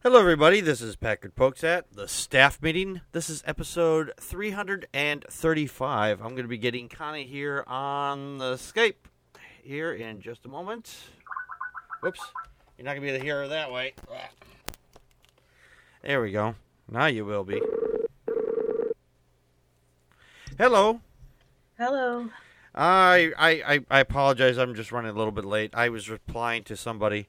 Hello, everybody. This is Packard Pokesat, the staff meeting. This is episode 335. I'm going to be getting Connie here on the Skype here in just a moment. Whoops. You're not going to be able to hear her that way. There we go. Now you will be. Hello. Hello. I apologize. I'm just running a little bit late. I was replying to somebody.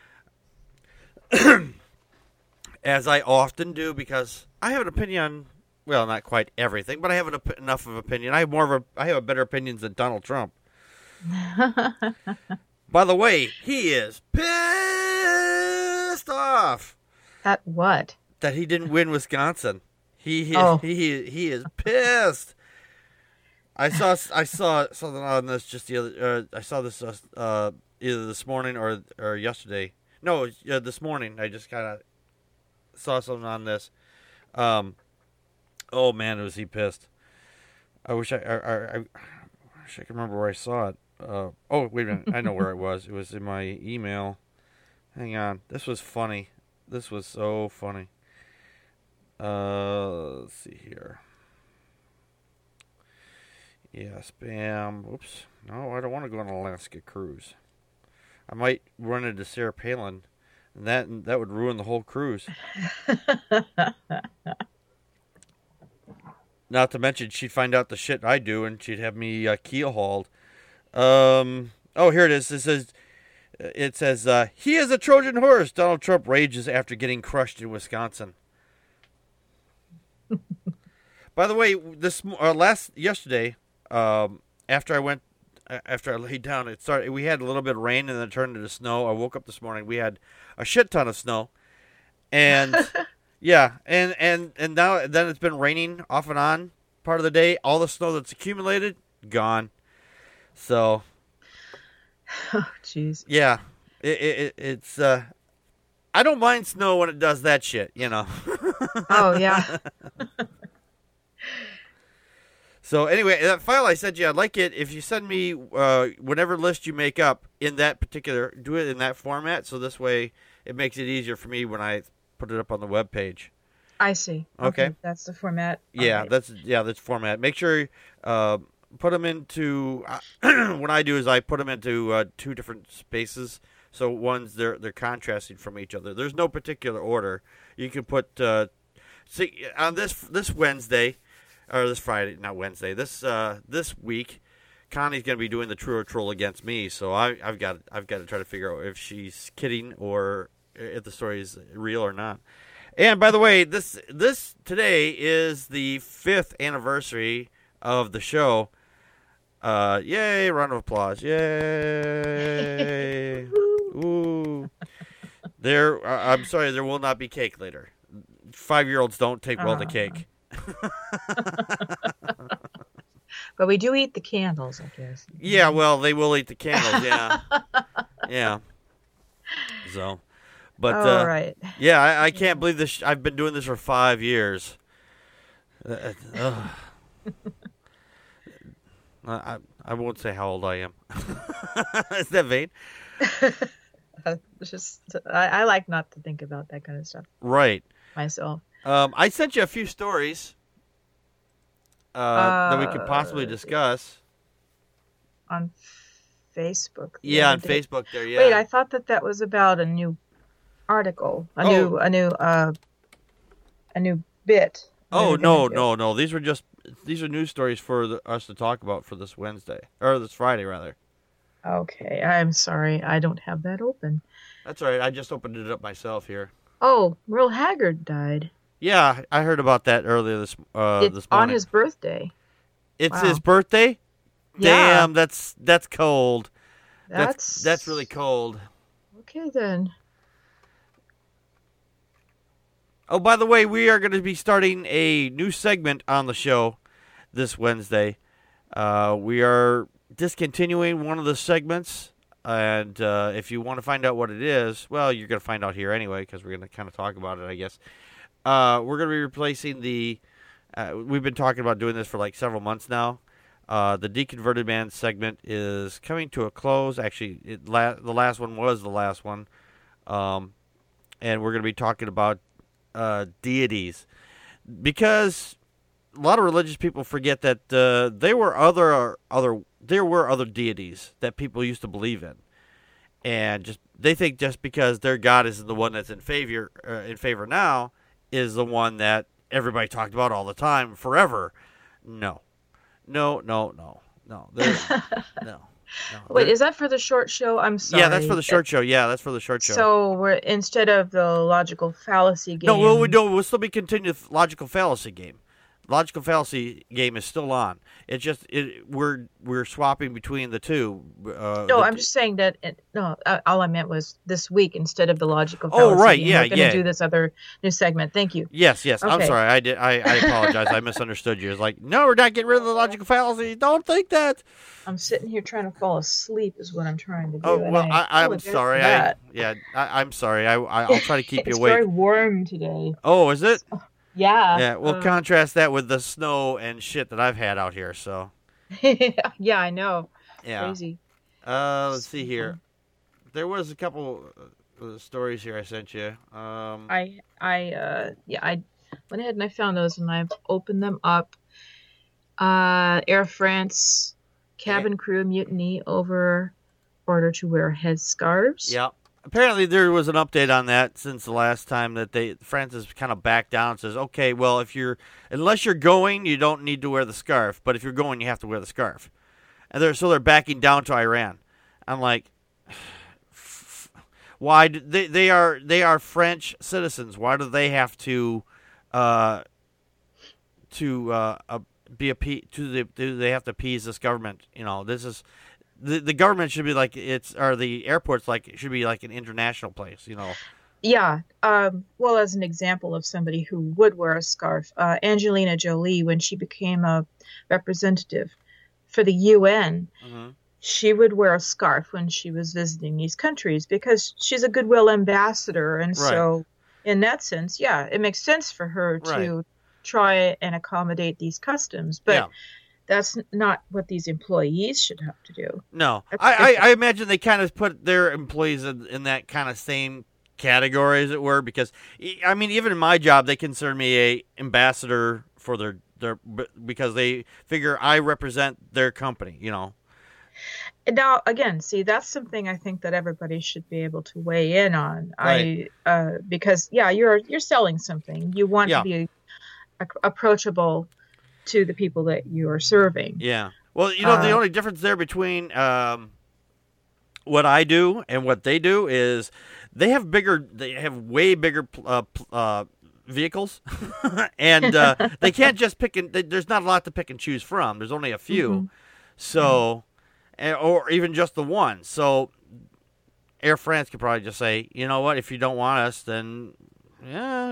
As I often do, because I have an opinion on, well, not quite everything, but I have enough of an opinion. I have better opinions than Donald Trump. By the way, he is pissed off. At what? That he didn't win Wisconsin. He is pissed. I saw something on this just the other. I saw this either this morning or yesterday. No, this morning. I just kind of saw something on this. Oh man, was he pissed? I wish I could remember where I saw it. Oh, wait a minute. I know where it was. It was in my email. Hang on. This was funny. This was so funny. Let's see here. Yeah, spam. Oops. No, I don't want to go on an Alaska cruise. I might run into Sarah Palin. And that would ruin the whole cruise. Not to mention, she'd find out the shit I do, and she'd have me keel hauled. Oh, here it is. It says, he is a Trojan horse. Donald Trump rages after getting crushed in Wisconsin. By the way, yesterday, after I laid down, we had a little bit of rain and then it turned into snow. I woke up this morning. We had a shit ton of snow. And yeah, and now then it's been raining off and on part of the day. All the snow that's accumulated, gone. So oh jeez. Yeah. It's I don't mind snow when it does that shit, you know. Oh yeah. So anyway, that file I sent you, I'd like it if you send me whatever list you make up in that particular, do it in that format, so this way it makes it easier for me when I put it up on the web page. I see. Okay. That's the format. Yeah, right. that's format. Make sure put them into. What I do is I put them into two different spaces, so ones they're contrasting from each other. There's no particular order. You can put see on this Wednesday. Or this Friday, not Wednesday. This week, Connie's gonna be doing the true or troll against me. So I've got to try to figure out if she's kidding or if the story is real or not. And by the way, this today is the 5th anniversary of the show. Yay! Round of applause! Yay! Ooh. I'm sorry, there will not be cake later. 5-year-olds don't take well to cake. But we do eat the candles, I guess. Yeah, well, they will eat the candles. Yeah, yeah. So, but all right. Yeah, I can't believe this. I've been doing this for 5 years. I won't say how old I am. Is that vain? I like not to think about that kind of stuff. Right. Myself. I sent you a few stories that we could possibly discuss. On Facebook. Yeah, on Facebook there, yeah. Wait, I thought that was about a new article. A new bit. Oh, no. These are news stories for us to talk about for this Wednesday. Or this Friday, rather. Okay, I'm sorry. I don't have that open. That's all right. I just opened it up myself here. Oh, Merle Haggard died. Yeah, I heard about that earlier this morning. On his birthday. It's his birthday? Yeah. Damn, that's cold. That's really cold. Okay, then. Oh, by the way, we are going to be starting a new segment on the show this Wednesday. We are discontinuing one of the segments, and if you want to find out what it is, well, you're going to find out here anyway, because we're going to kind of talk about it, I guess. We're going to be replacing the... we've been talking about doing this for like several months now. The Deconverted Man segment is coming to a close. Actually, the last one was the last one. and we're going to be talking about deities, because a lot of religious people forget that there were other deities that people used to believe in, and they think just because their God is the one that's in favor now is the one that everybody talked about all the time forever. No, no, no, no, no. No. No, Wait, is that for the short show? I'm sorry. Yeah, that's for the short show. Yeah, that's for the short show. So we're instead of the logical fallacy game. No, we'll still be continuing the logical fallacy game. Logical fallacy game is still on. It's just we're swapping between the two. No, I'm just saying that. All I meant was this week instead of the logical fallacy. Oh, right, game, yeah, we're going to do this other new segment. Thank you. Yes. Okay. I'm sorry. I apologize. I misunderstood you. It's like, no, we're not getting rid of the logical fallacy. Don't think that. I'm sitting here trying to fall asleep. Is what I'm trying to do. Oh well, I'm sorry. I'm sorry. I'll try to keep you awake. It's very warm today. Oh, is it? Yeah. Yeah. We'll contrast that with the snow and shit that I've had out here. So. Yeah, I know. Yeah. Crazy. Let's see here. There was a couple stories here I sent you. I went ahead and I found those and I've opened them up. Air France cabin crew mutiny over order to wear headscarves. Yep. Apparently there was an update on that since the last time that France has kind of backed down and says, okay, well, unless you're going, you don't need to wear the scarf, but if you're going, you have to wear the scarf. And they're backing down to Iran. I'm like, why they are French citizens? Why do they have to be do they have to appease this government? This is the government should be like the airports should be like an international place. Yeah. Well, as an example of somebody who would wear a scarf, Angelina Jolie, when she became a representative for the UN, mm-hmm. she would wear a scarf when she was visiting these countries because she's a goodwill ambassador. And so in that sense, yeah, it makes sense for her to try and accommodate these customs. But that's not what these employees should have to do. No. I imagine they kind of put their employees in that kind of same category, as it were, because, I mean, even in my job, they consider me a ambassador for their because they figure I represent their company, Now, again, see, that's something I think that everybody should be able to weigh in on. Right. Because you're selling something. You want to be approachable to the people that you are serving. Yeah. Well, the only difference there between what I do and what they do is they have way bigger vehicles, and they can't just pick there's not a lot to pick and choose from. There's only a few. Mm-hmm. So, or even just the one. So, Air France could probably just say, you know what, if you don't want us, then yeah.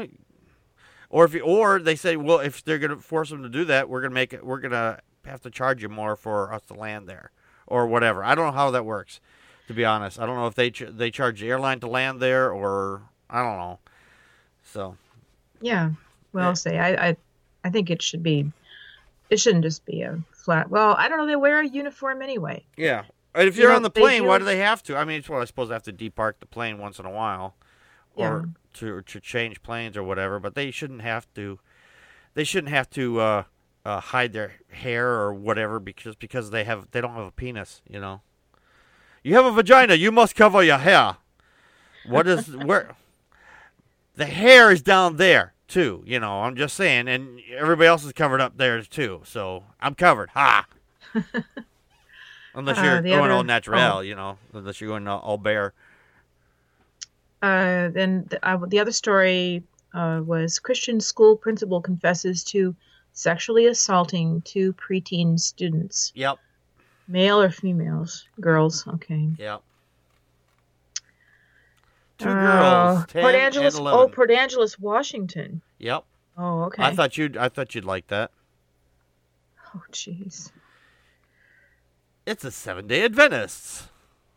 Or they say, well, if they're going to force them to do that, we're going to have to charge you more for us to land there, or whatever. I don't know how that works, to be honest. I don't know if they charge the airline to land there, or I don't know. So. Yeah. Well, I think it shouldn't just be a flat. Well, I don't know. They wear a uniform anyway. Yeah. And if you're on the plane, why do they have to? I mean, I suppose they have to depark the plane once in a while, or to change planes or whatever. But they shouldn't have to. They shouldn't have to hide their hair or whatever because they don't have a penis. You have a vagina. You must cover your hair. What is where? The hair is down there, too. I'm just saying. And everybody else is covered up there, too. So I'm covered. Ha! Unless you're going all natural, unless you're going all bare. Then the other story was Christian school principal confesses to sexually assaulting 2 preteen students. Yep. Male or females? Girls. Okay. Yep. 2 girls, 10 Port Angeles, and 11. Port Angeles, Washington. Yep. Oh, okay. I thought you'd like that. Oh, jeez. It's a 7-Day Adventists.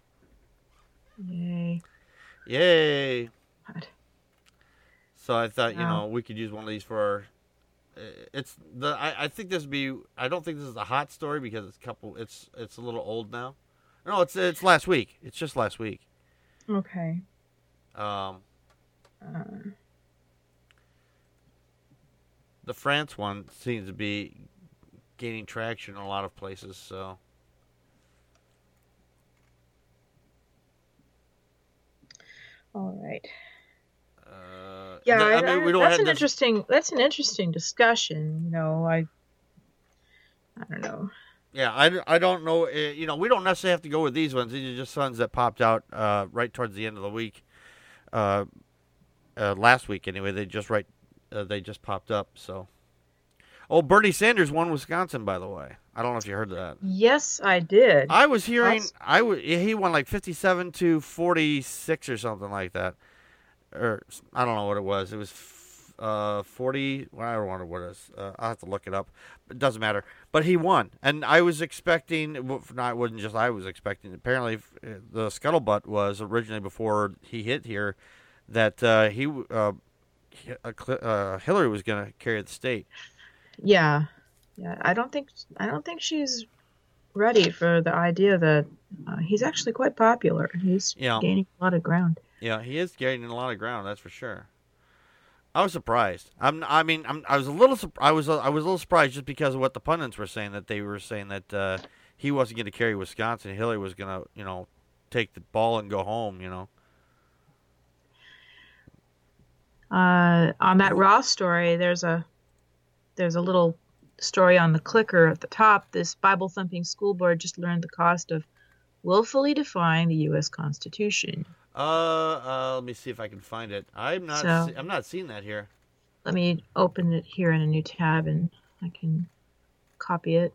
Yay. Yay. God. So I thought, we could use one of these for our... I think this would be... I don't think this is a hot story because it's a little old now. No, it's last week. It's just last week. Okay. The France one seems to be gaining traction in a lot of places, so. All right. Yeah, I mean, we don't that's have an interesting. That's an interesting discussion. You know, I don't know. Yeah, I don't know. You know, we don't necessarily have to go with these ones. These are just ones that popped out right towards the end of the week. Last week anyway. They just popped up. So, Bernie Sanders won Wisconsin, by the way. I don't know if you heard that. Yes, I did. I was hearing he won like 57-46 or something like that. Or I don't know what it was. It was 40. Well, I don't know what it is. I'll have to look it up. It doesn't matter. But he won, and I was expecting. Not wasn't just I was expecting. Apparently, the scuttlebutt was originally before he hit here that Hillary was going to carry the state. Yeah. I don't think she's ready for the idea that he's actually quite popular. He's gaining a lot of ground. Yeah, he is gaining a lot of ground. That's for sure. I was surprised. I was a little surprised just because of what the pundits were saying. That they were saying that he wasn't going to carry Wisconsin. Hillary was going to, take the ball and go home. On that Ross story, there's a little story on the clicker at the top. This Bible-thumping school board just learned the cost of willfully defying the U.S. Constitution. Let me see if I can find it. I'm not seeing that here. Let me open it here in a new tab, and I can copy it.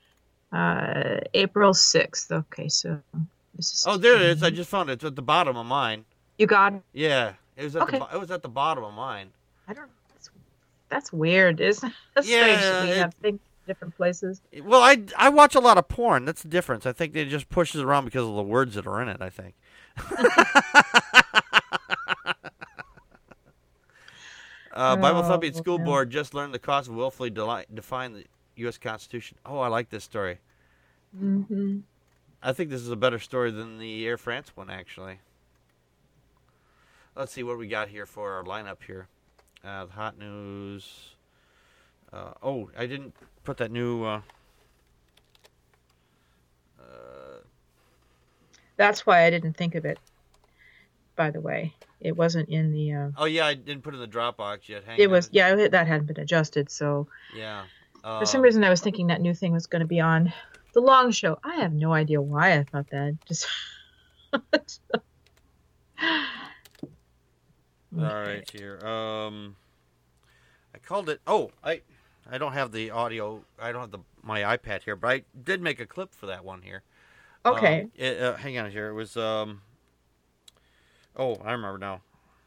April 6th. Okay, so this is. Oh, there it is. I just found it. It's at the bottom of mine. You got it? Yeah, it was at the bottom of mine. I don't. That's weird, isn't it? That's strange that we have things in different places. Well, I watch a lot of porn. That's the difference. I think they just push it around because of the words that are in it, I think. Bible Thumping School Board just learned the cost of willfully defying the U.S. Constitution. Oh, I like this story. Mm-hmm. I think this is a better story than the Air France one, actually. Let's see what we got here for our lineup here. The hot news. I didn't put that new. That's why I didn't think of it. By the way, it wasn't in the. Oh yeah, I didn't put it in the Dropbox yet. That hadn't been adjusted, so. Yeah. For some reason, I was thinking that new thing was going to be on the long show. I have no idea why I thought that. Just. Okay. All right, here. I called it. Oh, I don't have the audio. I don't have my iPad here, but I did make a clip for that one here. Okay. Hang on here. It was. I remember now.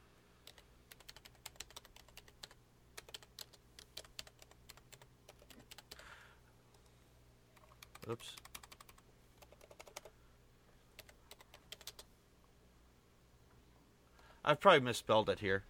Oops. I've probably misspelled it here.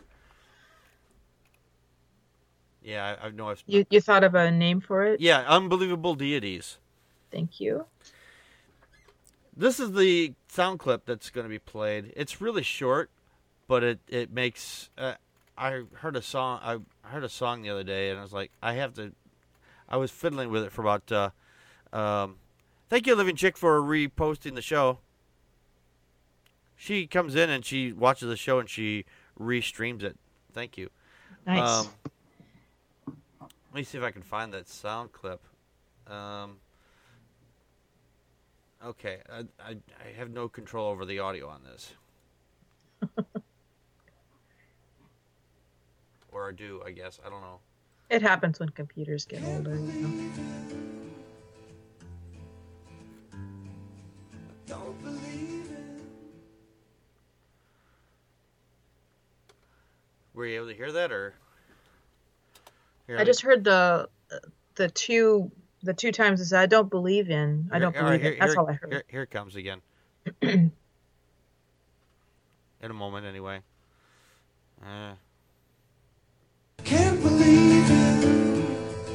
Yeah, I know I've spelled. You thought of a name for it? Yeah, Unbelievable Deities. Thank you. This is the sound clip that's going to be played. It's really short, but it makes. I heard a song. I heard a song the other day, and I was like, I was fiddling with it for about. Thank you, Living Chick, for reposting the show. She comes in and she watches the show and she restreams it. Thank you. Nice. Let me see if I can find that sound clip. Okay, I have no control over the audio on this. Or I do, I guess. I don't know. It happens when computers get older. Don't believe it. Were you able to hear that, or? Here, I just heard the two times it said, "I don't believe in." I don't believe it. That's all I heard. Here it comes again. In a moment, anyway. Can't believe it.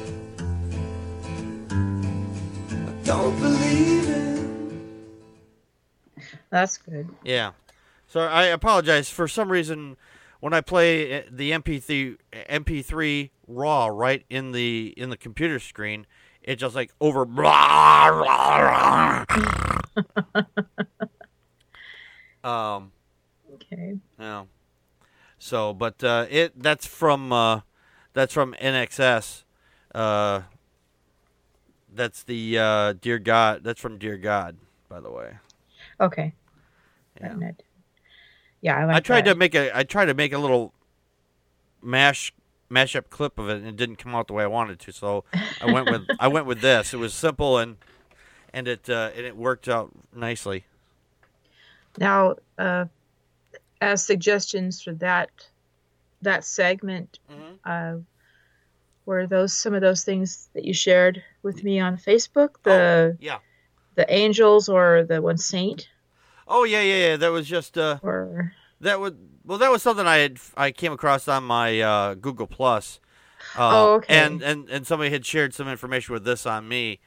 I don't believe it. That's good. Yeah. So I apologize. For some reason, when I play the MP3 raw right in the computer screen, it just like over blah, blah, blah. Okay. Yeah. So, but that's from NXS. That's the Dear God. That's from Dear God, by the way. Okay. Yeah. Yeah, I like I tried that. to make a little mashup clip of it, and it didn't come out the way I wanted to. So I went with this. It was simple and it worked out nicely. Now, as suggestions for that segment, were those some of those things that you shared with me on Facebook? The angels or the one saint? Oh yeah. That was just that was something I came across on my Google Plus. Okay. And somebody had shared some information with this on me.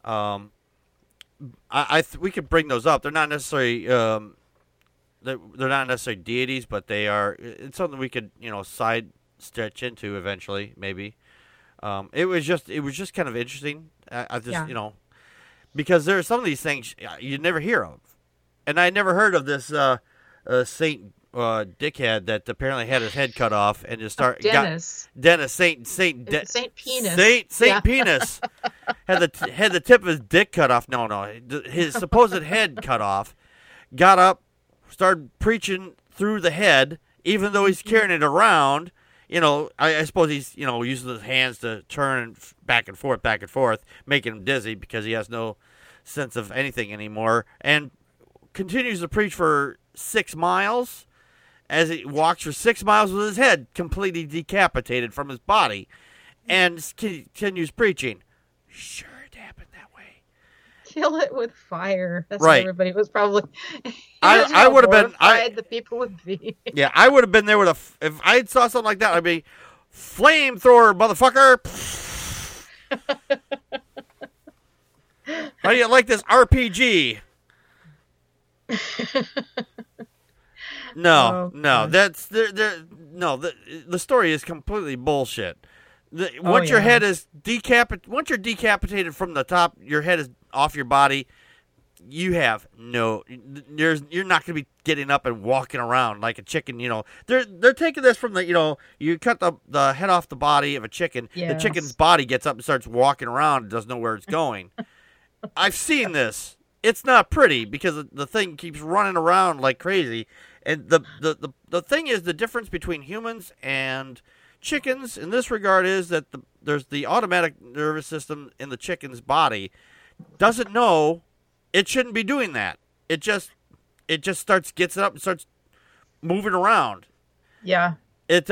We could bring those up. They're not necessarily they're not necessarily deities, but it's something we could side stretch into eventually, maybe. It was just kind of interesting. I just because there are some of these things you never hear of, and I never heard of this Saint dickhead that apparently had his head cut off and just Dennis Saint Penis Penis had the tip of his dick cut off. No, his supposed head cut off. Got up, started preaching through the head, even though he's carrying it around. I suppose he's, using his hands to turn back and forth, making him dizzy because he has no sense of anything anymore, and continues to preach for 6 miles as he walks for 6 miles with his head completely decapitated from his body and continues preaching. Sure, it happened that way. Kill it with fire. That's right. What everybody was probably. I would have been. The people would be. Yeah, I would have been there with if I saw something like that. I'd be flamethrower, motherfucker. How do you like this RPG? No, that's the story is completely bullshit. Once your head is once you're decapitated from the top, your head is off your body. You have you're not going to be getting up and walking around like a chicken. They're taking this from the you cut the head off the body of a chicken. Yes. The chicken's body gets up and starts walking around and doesn't know where it's going. I've seen this. It's not pretty because the thing keeps running around like crazy. And the thing is, the difference between humans and chickens in this regard is that there's the automatic nervous system in the chicken's body doesn't know it shouldn't be doing that. It just gets it up and starts moving around. Yeah. It's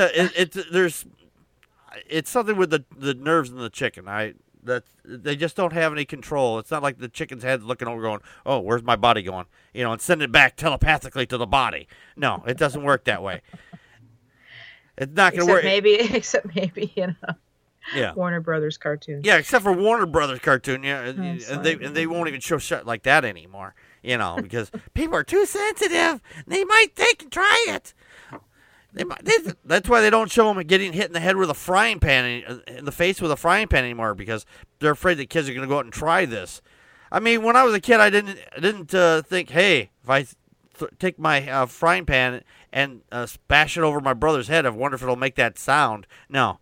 something with the nerves in the chicken. They just don't have any control. It's not like the chicken's head looking over going, oh, where's my body going? And send it back telepathically to the body. No, it doesn't work that way. It's not going to work. Except maybe Warner Brothers cartoon. Yeah, except for Warner Brothers cartoon. Yeah, and they won't even show shit like that anymore. Because people are too sensitive. They might think and try it. That's why they don't show them getting hit in the head with a frying pan, in the face with a frying pan anymore, because they're afraid the kids are going to go out and try this. I mean, when I was a kid, I didn't think, hey, if I take my frying pan and bash it over my brother's head, I wonder if it'll make that sound. No.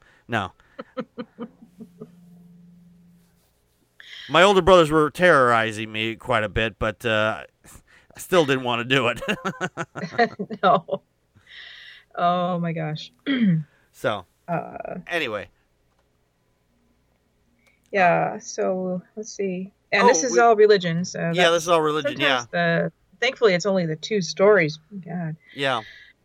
My older brothers were terrorizing me quite a bit, but I still didn't want to do it. No. Oh my gosh. So, anyway. Yeah, so let's see. And this is all religion. So this is all religion, yeah. Thankfully, it's only the 2 stories. God. Yeah.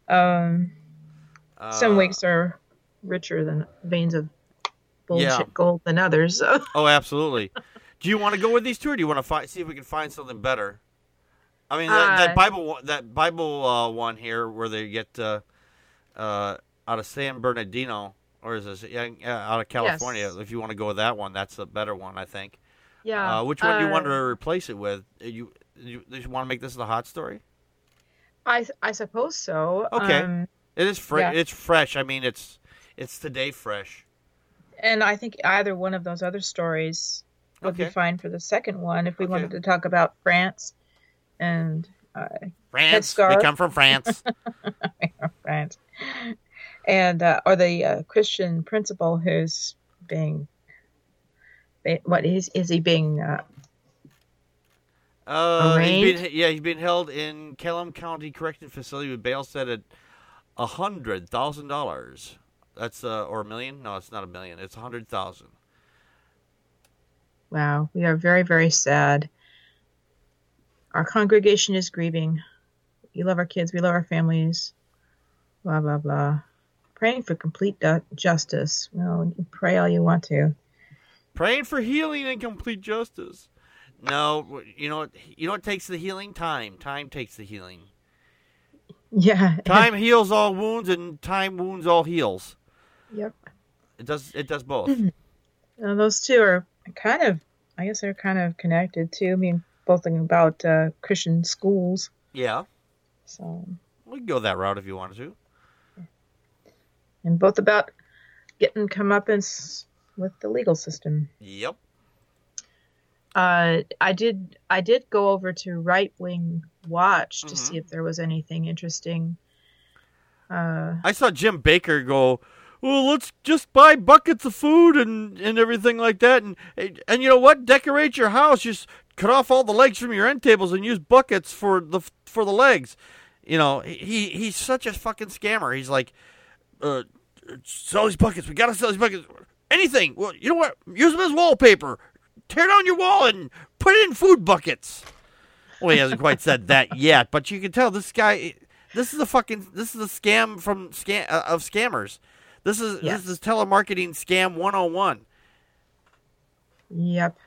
Some weeks are richer than veins of bullshit gold than others. So. Oh, absolutely. Do you want to go with these 2, or do you want to see if we can find something better? I mean, that Bible one here where they get out of San Bernardino, or is this out of California? Yes. If you want to go with that one, that's a better one, I think. Yeah. Which one do you want to replace it with? You want to make this the hot story? I suppose so. Okay. It is fresh. Yeah. It's fresh. I mean, it's today fresh. And I think either one of those other stories would be fine for the second one if we wanted to talk about France and France. We come from France. France. And or the Christian principal who's being, what is he being? He's been held in Kellam County Correctional Facility with bail set at $100,000. That's or $1 million? No, it's not $1 million. It's $100,000. Wow, we are very, very sad. Our congregation is grieving. We love our kids. We love our families. Blah blah blah. Praying for complete justice. Well, you can pray all you want to. Praying for healing and complete justice. No, you know what takes the healing? Time. Time takes the healing. Yeah. Time heals all wounds, and time wounds all heals. Yep. It does both. Now, those two are kind of, I guess they're kind of connected too. I mean, both about Christian schools. Yeah. So we can go that route if you wanted to. And both about getting comeuppance with the legal system. Yep. I did go over to Right Wing Watch to see if there was anything interesting. I saw Jim Bakker go, well, let's just buy buckets of food and everything like that, and you know what? Decorate your house. Just cut off all the legs from your end tables and use buckets for the legs. You know, he's such a fucking scammer. He's like, sell these buckets. We gotta sell these buckets. Anything. Well, you know what? Use them as wallpaper. Tear down your wall and put it in food buckets. Well, he hasn't quite said that yet, but you can tell this guy. This is a scam of scammers. This is telemarketing scam 101. Yep.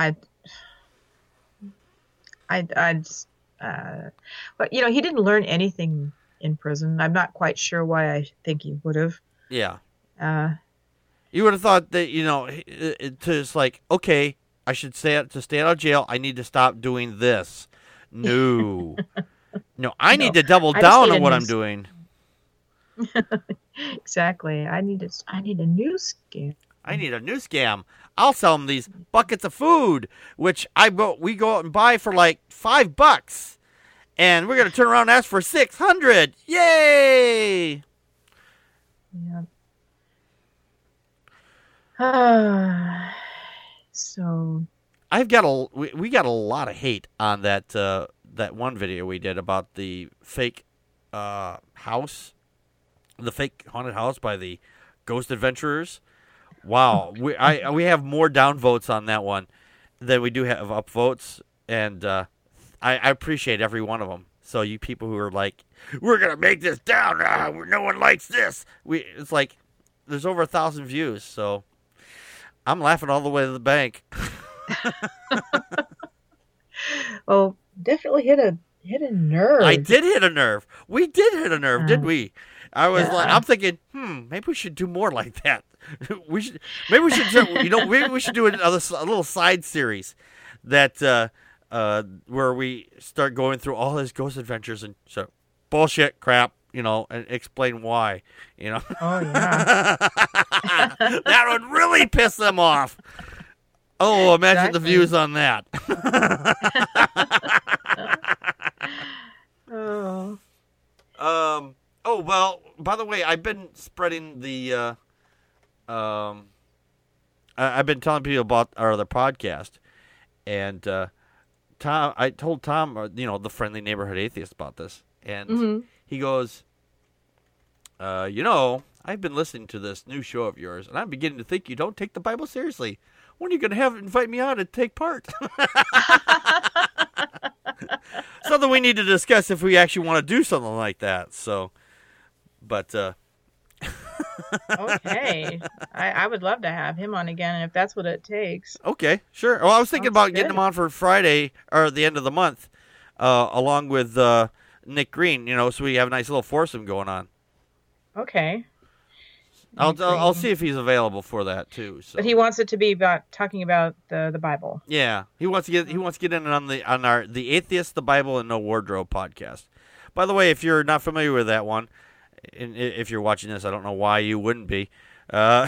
But he didn't learn anything in prison. I'm not quite sure why I think he would have. Yeah. You would have thought that, just like, okay, I should stay out of jail. I need to stop doing this. No. No, I need to double down on what I'm doing. Exactly. I need a new scam. I need a new scam. I'll sell them these buckets of food, which we go out and buy for like $5, and we're gonna turn around and ask for $600. Yay! Yeah. So we got a lot of hate on that one video we did about the fake house, the fake haunted house by the Ghost Adventurers. Wow, we have more downvotes on that one than we do have upvotes, and I appreciate every one of them. So you people who are like, we're gonna make this down, no one likes this. It's like there's over 1,000 views, so I'm laughing all the way to the bank. Oh, definitely hit a nerve. I did hit a nerve. We did hit a nerve, didn't we? I'm thinking, maybe we should do more like that. Maybe we should do a little side series that where we start going through all his ghost adventures and so bullshit crap, and explain why, Oh yeah. That would really piss them off. Oh, imagine the views on that. Oh. Oh, well, by the way, I've been spreading the I've been telling people about our other podcast, and I told Tom, the Friendly Neighborhood Atheist, about this, and he goes, I've been listening to this new show of yours, and I'm beginning to think you don't take the Bible seriously. When are you going to invite me on to take part? Something we need to discuss if we actually want to do something like that. So, but okay, I would love to have him on again if that's what it takes. Okay, sure. Well, I was thinking about getting him on for Friday or the end of the month, along with Nick Green. So we have a nice little foursome going on. Okay. I'll see if he's available for that too. So. But he wants it to be talking about the Bible. Yeah, he wants to get in on the Atheist, the Bible, and No Wardrobe podcast. By the way, if you're not familiar with that one, And if you're watching this, I don't know why you wouldn't be. Uh,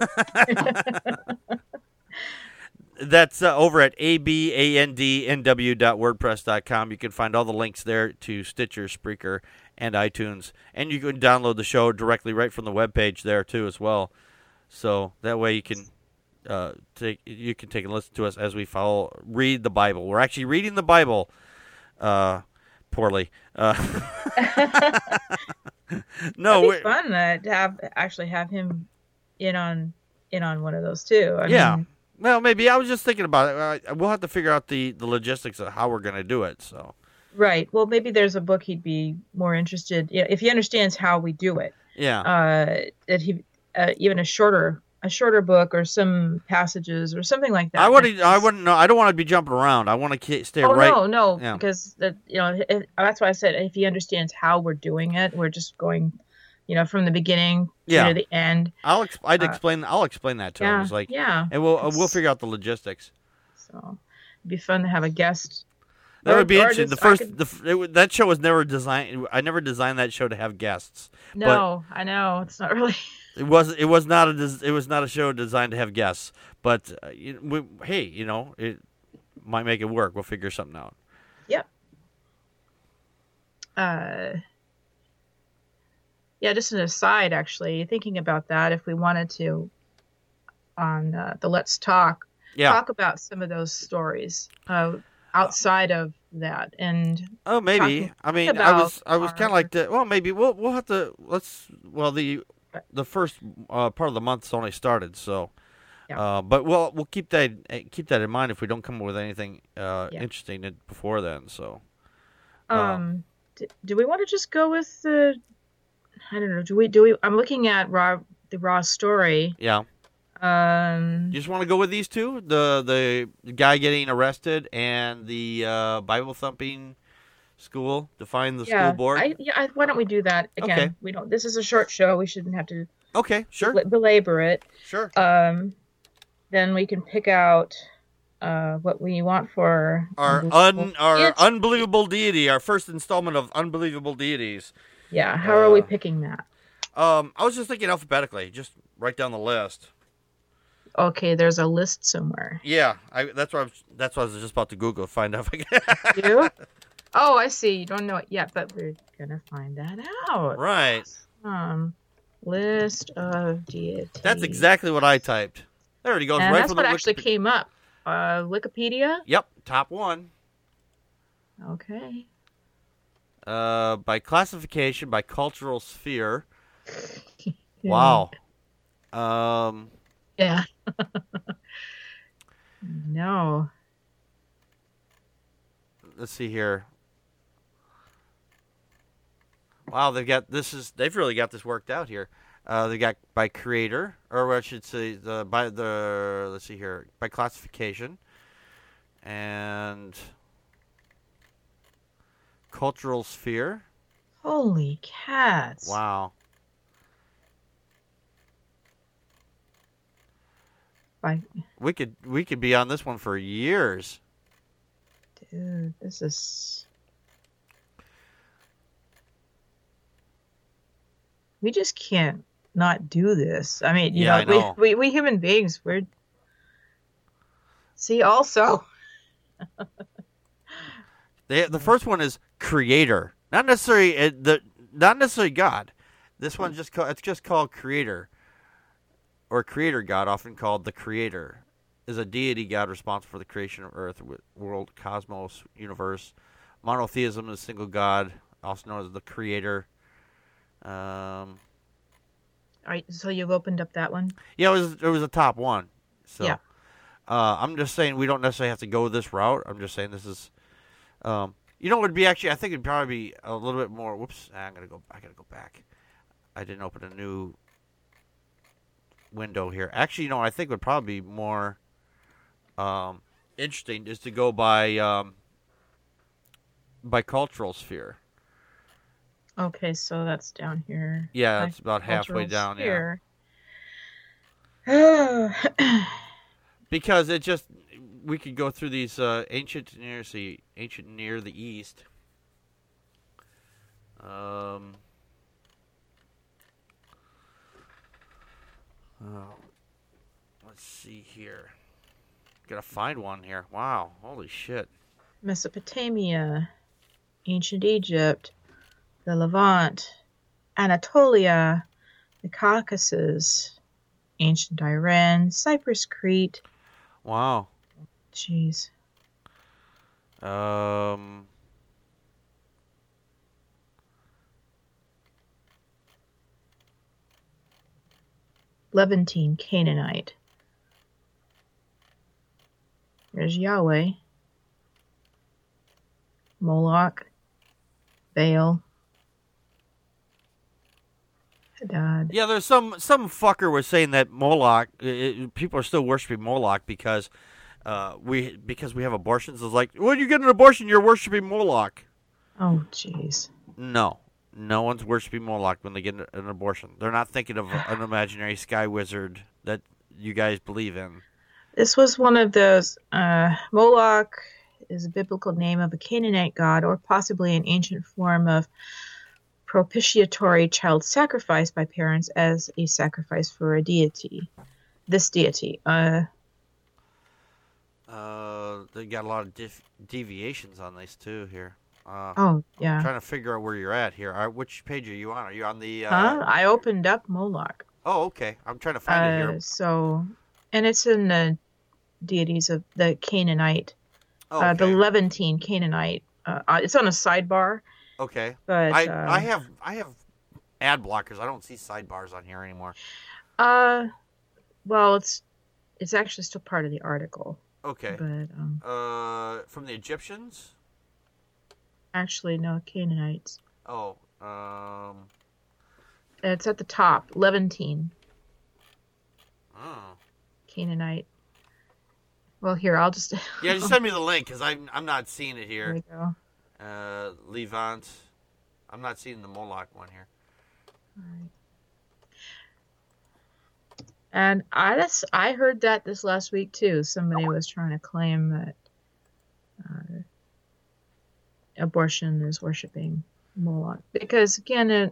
That's over at abandnw.wordpress.com. You can find all the links there to Stitcher, Spreaker, and iTunes. And you can download the show directly right from the webpage there, too, as well. So that way you can take a listen to us as we read the Bible. We're actually reading the Bible poorly. No, it'd be fun to have him in on one of those, too. I mean, well, maybe. I was just thinking about it. We'll have to figure out the logistics of how we're going to do it. So, right. Well, maybe there's a book he'd be more interested. If he understands how we do it. Yeah. That he even a shorter book or some passages or something like that. I wouldn't know. I don't want to be jumping around. I want to stay right. Oh no, because that's why I said if he understands how we're doing it, we're just going. From the beginning to the end. I'll explain that to him. It's like, and we'll figure out the logistics. So it'd be fun to have a guest. That would be interesting. That show was never designed. I never designed that show to have guests. No, I know it's not really. It was not a show designed to have guests. But it might make it work. We'll figure something out. Yep. Yeah, just an aside, actually, thinking about that, if we wanted to, on the Let's Talk, talk about some of those stories outside of that, and maybe. I mean, I was kind of like that. Well, maybe we'll have to. The first part of the month's only started, so. Yeah. But we'll keep that in mind if we don't come up with anything interesting before then. So. Do we want to just go with the? I don't know. Do we? I'm looking at the raw story. Yeah. You just want to go with these two? The guy getting arrested and the Bible thumping school to find the school board. Why don't we do that again? Okay. We don't. This is a short show. We shouldn't have to. Okay. Sure. Belabor it. Sure. Then we can pick out what we want for our unbelievable deity. Our first installment of unbelievable deities. Yeah, how are we picking that? I was just thinking alphabetically. Just write down the list. Okay, there's a list somewhere. Yeah, that's what I was just about to Google to find out. You? Oh, I see. You don't know it yet, but we're gonna find that out. Right. List of deities. That's exactly what I typed. There it goes. And right that's from what actually came up. Wikipedia. Yep, top one. Okay. By classification, by cultural sphere. Wow. Yeah. No. Let's see here. Wow, they've really got this worked out here. They got by creator, or I should say let's see here, by classification and cultural sphere. Holy cats. Wow. We could be on this one for years. Dude, this is. We just can't not do this. I mean, you know, we human beings, we're. See, also. The first one is creator, not necessarily God. This one's just called creator, or creator God, often called the creator, is a deity God responsible for the creation of earth, world, cosmos, universe. Monotheism is single God, also known as the creator. All right, so you've opened up that one? Yeah, it was a top one. So, yeah. I'm just saying we don't necessarily have to go this route. I'm just saying this is, it would be actually. I think it'd probably be a little bit more. Whoops! I gotta go back. I didn't open a new window here. Actually, I think it would probably be more interesting is to go by cultural sphere. Okay, so that's down here. Yeah, it's about halfway down. Sphere. Yeah. Because we could go through these ancient near the east. Oh, let's see here. Gotta find one here. Wow, holy shit. Mesopotamia, ancient Egypt, the Levant, Anatolia, the Caucasus, ancient Iran, Cyprus, Crete. Wow. Jeez. Levantine, Canaanite. There's Yahweh, Moloch, Baal, Hadad. Yeah, there's some fucker was saying that Moloch. People are still worshiping Moloch because we have abortions. It's like, when you get an abortion, you're worshiping Moloch. Oh, jeez. No one's worshiping Moloch when they get an abortion. They're not thinking of an imaginary sky wizard that you guys believe in. This was one of those. Moloch is a biblical name of a Canaanite god, or possibly an ancient form of propitiatory child sacrifice by parents as a sacrifice for a deity. This deity. They got a lot of deviations on these too here. Oh, yeah. I'm trying to figure out where you're at here. Which page are you on? Are you on the... I opened up Moloch. Oh, okay. I'm trying to find it here. So, and it's in the deities of the Canaanite. Okay. The Levantine Canaanite. It's on a sidebar. Okay. But I have ad blockers. I don't see sidebars on here anymore. Well, it's actually still part of the article. Okay. But from the Egyptians? Actually, no, Canaanites. Oh, it's at the top, Levantine. Oh. Canaanite. Well, here, I'll just... Yeah, just send me the link, because I'm not seeing it here. There we go. Levant. I'm not seeing the Moloch one here. All right. And I heard that this last week, too. Somebody was trying to claim that abortion is worshiping Moloch. Because, again,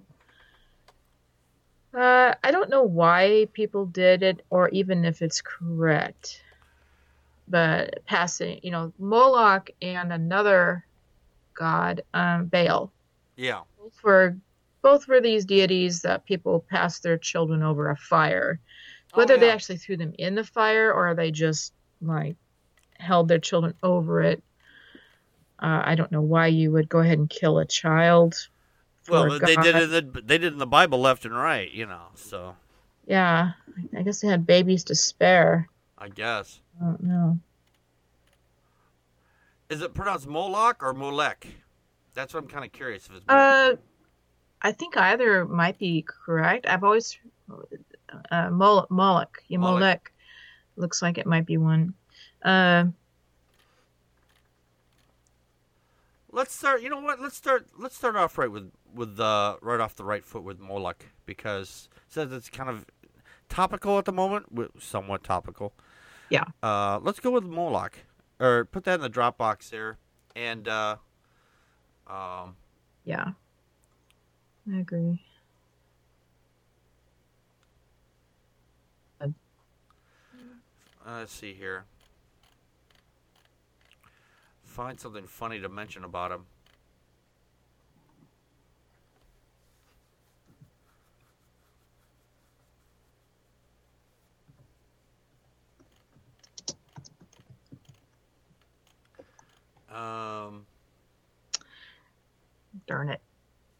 I don't know why people did it, or even if it's correct. But passing, Moloch and another god, Baal. Yeah. Both were these deities that people passed their children over a fire. Whether they actually threw them in the fire or they just held their children over it. I don't know why you would go ahead and kill a child. Well, they did it in the Bible left and right, so. Yeah, I guess they had babies to spare. I guess. I don't know. Is it pronounced Moloch or Molech? That's what I'm kind of curious if it's. I think either might be correct. I've always Moloch. Yeah, Molech. Looks like it might be one. Let's start. You know what? Let's start off right with right off the right foot with Moloch, because it says it's kind of topical at the moment, somewhat topical. Yeah. Let's go with Moloch, or put that in the Dropbox there, and yeah, I agree. Let's see here. Find something funny to mention about him. Darn it.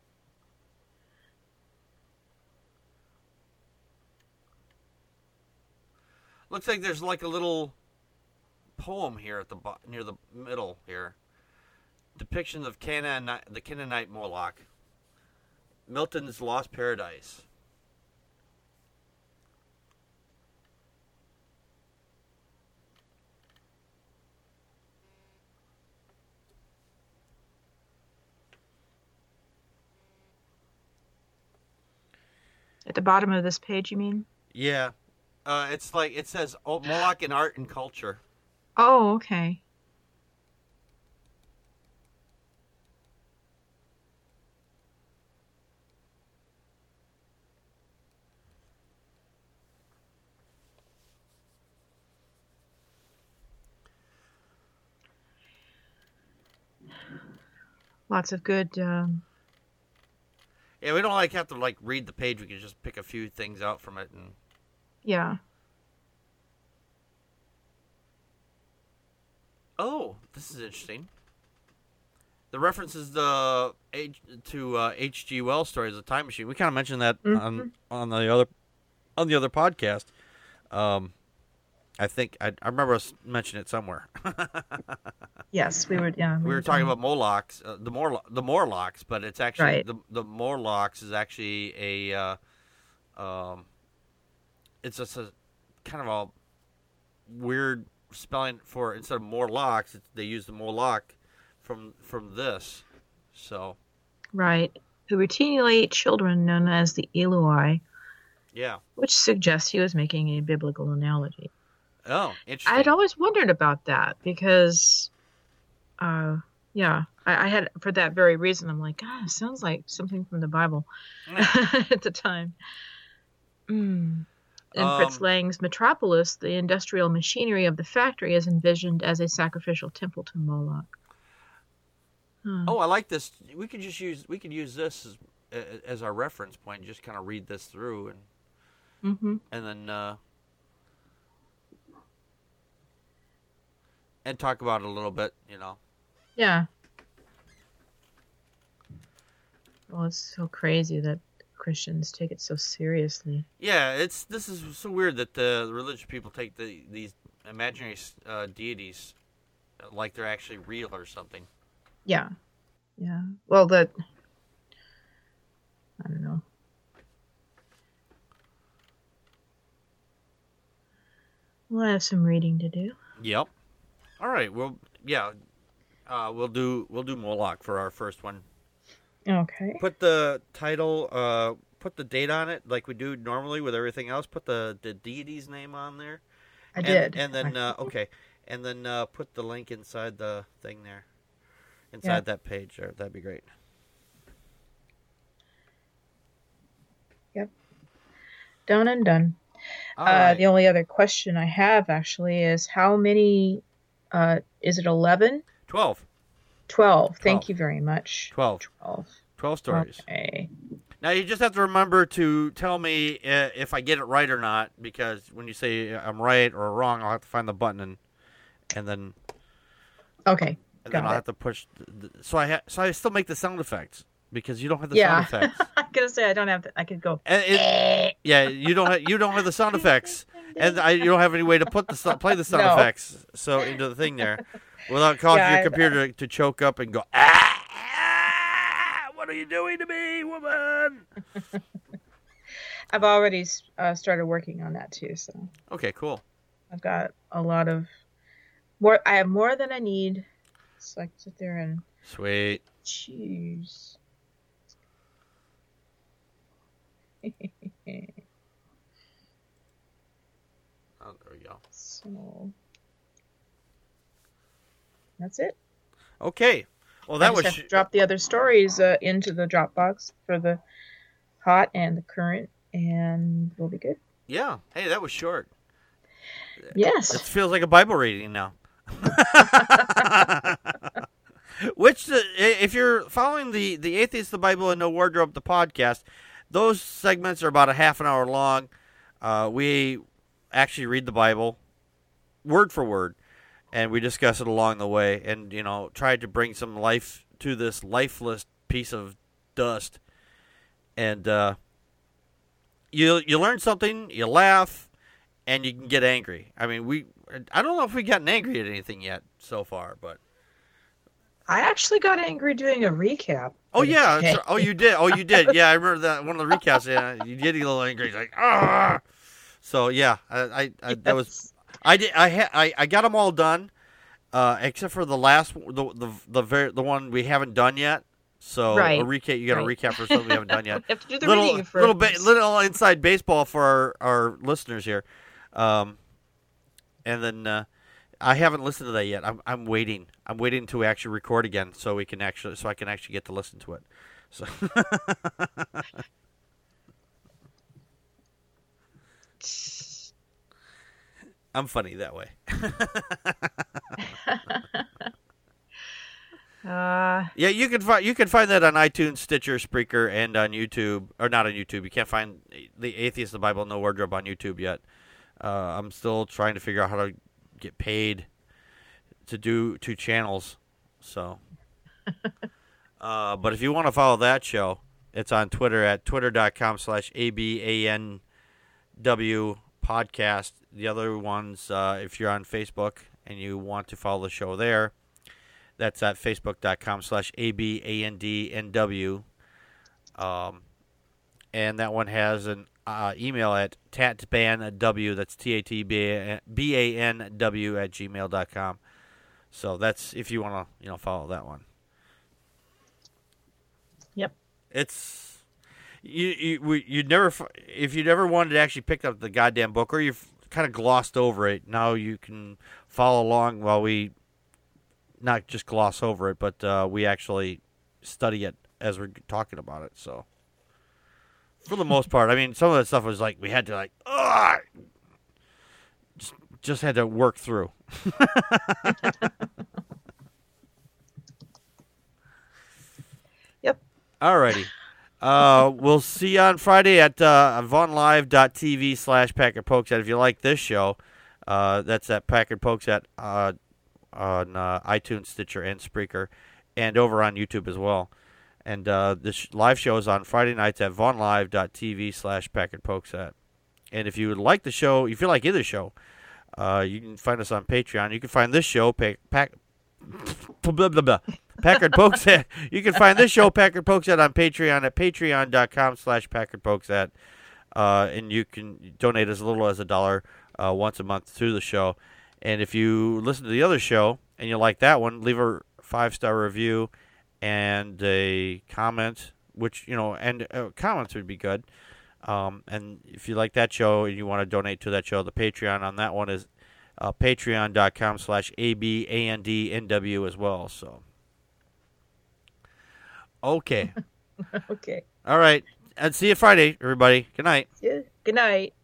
Looks like there's like a little poem here at the near the middle here. Depictions of the Canaanite Moloch. Milton's Lost Paradise. At the bottom of this page, you mean? Yeah. It's like, it says Moloch in art and culture. Oh, okay. Lots of good. Yeah, we don't have to read the page. We can just pick a few things out from it and. Yeah. Oh, this is interesting. The references to H.G. Wells' stories, The Time Machine. We kind of mentioned that on the other podcast. I think I remember us mentioning it somewhere. Yes, we were. Yeah, we were talking about Morlocks, the Morlocks, but it's actually right. the Morlocks is actually a it's just a kind of a weird spelling for, instead of Morlocks, they use the Morlock from this. So right, who routinely ate children known as the Eloi. Yeah. Which suggests he was making a biblical analogy. Oh, interesting. I'd always wondered about that because, I had, for that very reason, I'm like, God, it sounds like something from the Bible at the time. In Fritz Lang's Metropolis, the industrial machinery of the factory is envisioned as a sacrificial temple to Moloch. Oh, I like this. We could use this as our reference point. Just kind of read this through and then and talk about it a little bit, Yeah. Well, it's so crazy that Christians take it so seriously. Yeah, this is so weird that the religious people take these imaginary deities like they're actually real or something. Yeah. Yeah. Well, I don't know. We'll have some reading to do. Yep. All right. Well, yeah. We'll do Moloch for our first one. Okay. Put the title, put the date on it like we do normally with everything else. Put the deity's name on there. I did. And then okay. And then put the link inside the thing there. Inside that page there. That'd be great. Yep. Done and done. Right. The only other question I have actually is how many, is it 11? 12. 12. Thank you very much. 12 stories. Okay. Now you just have to remember to tell me if I get it right or not, because when you say I'm right or wrong, I'll have to find the button and then. Okay. And then I'll have to push. So I still make the sound effects because you don't have the sound effects. I'm gonna say I don't have. I could go. Yeah, you don't have the sound effects, and you don't have any way to play the sound effects into the thing there, without causing your computer to choke up and go. What are you doing to me, woman? I've already started working on that too. So. Okay, cool. I've got a lot of more. I have more than I need. So I can sit there and sweet choose. Oh, there we go. So that's it. Okay. Well, that was. Have to drop the other stories into the Dropbox for the hot and the current, and we'll be good. Yeah. Hey, that was short. Yes. It feels like a Bible reading now. Which, if you're following the Atheist, the Bible, and No Wardrobe, the podcast, those segments are about a half an hour long. We actually read the Bible word for word, and we discuss it along the way, and try to bring some life to this lifeless piece of dust. And you learn something, you laugh, and you can get angry. I mean, I don't know if we've gotten angry at anything yet so far, but I actually got angry doing a recap. Oh yeah! Okay. Oh, you did. Oh, you did. Yeah, I remember that one of the recaps. Yeah, you did get a little angry. It's like, ah. So yeah, I yes. That was. I got them all done, except for the last, the one we haven't done yet. So a recap. You got a recap for something we haven't done yet. You have to do the reading first. Little inside baseball for our listeners here, and then. I haven't listened to that yet. I'm waiting. I'm waiting to actually record again so I can actually get to listen to it. So I'm funny that way. Yeah, you can find that on iTunes, Stitcher, Spreaker, and on YouTube. Or not on YouTube. You can't find the Atheist of the Bible No Wardrobe on YouTube yet. I'm still trying to figure out how to get paid to do 2 channels. So, but if you want to follow that show, it's on Twitter at twitter.com/ABANW podcast. The other ones, if you're on Facebook and you want to follow the show there, that's at facebook.com/ABANDNW. And that one has an email at tatbanw, that's TATBANW at gmail.com. So that's if you want to follow that one. Yep. It's you'd never, if you'd ever wanted to actually pick up the goddamn book, or you've kind of glossed over it, now you can follow along while we not just gloss over it, but we actually study it as we're talking about it. So for the most part, I mean, some of that stuff was like we had to just had to work through. Yep. Alrighty. We'll see you on Friday at vonlive.tv/PackardPokes. If you like this show, that's at Packard Pokes on iTunes, Stitcher, and Spreaker, and over on YouTube as well. And this live show is on Friday nights at vonlive.tv/PackardPokes. And if you would like the show, if you like either show, you can find us on Patreon. You can find this show, Packard Pokes. You can find this show, Packard Pokes, on Patreon at patreon.com/Packard Pokes. And you can donate as little as $1 once a month through the show. And if you listen to the other show and you like that one, leave a 5-star review and a comment, and comments would be good. And if you like that show and you want to donate to that show, the Patreon on that one is patreon.com/ABANDNW as well. So, okay. Okay. All right. And see you Friday, everybody. Good night. Yeah. Good night.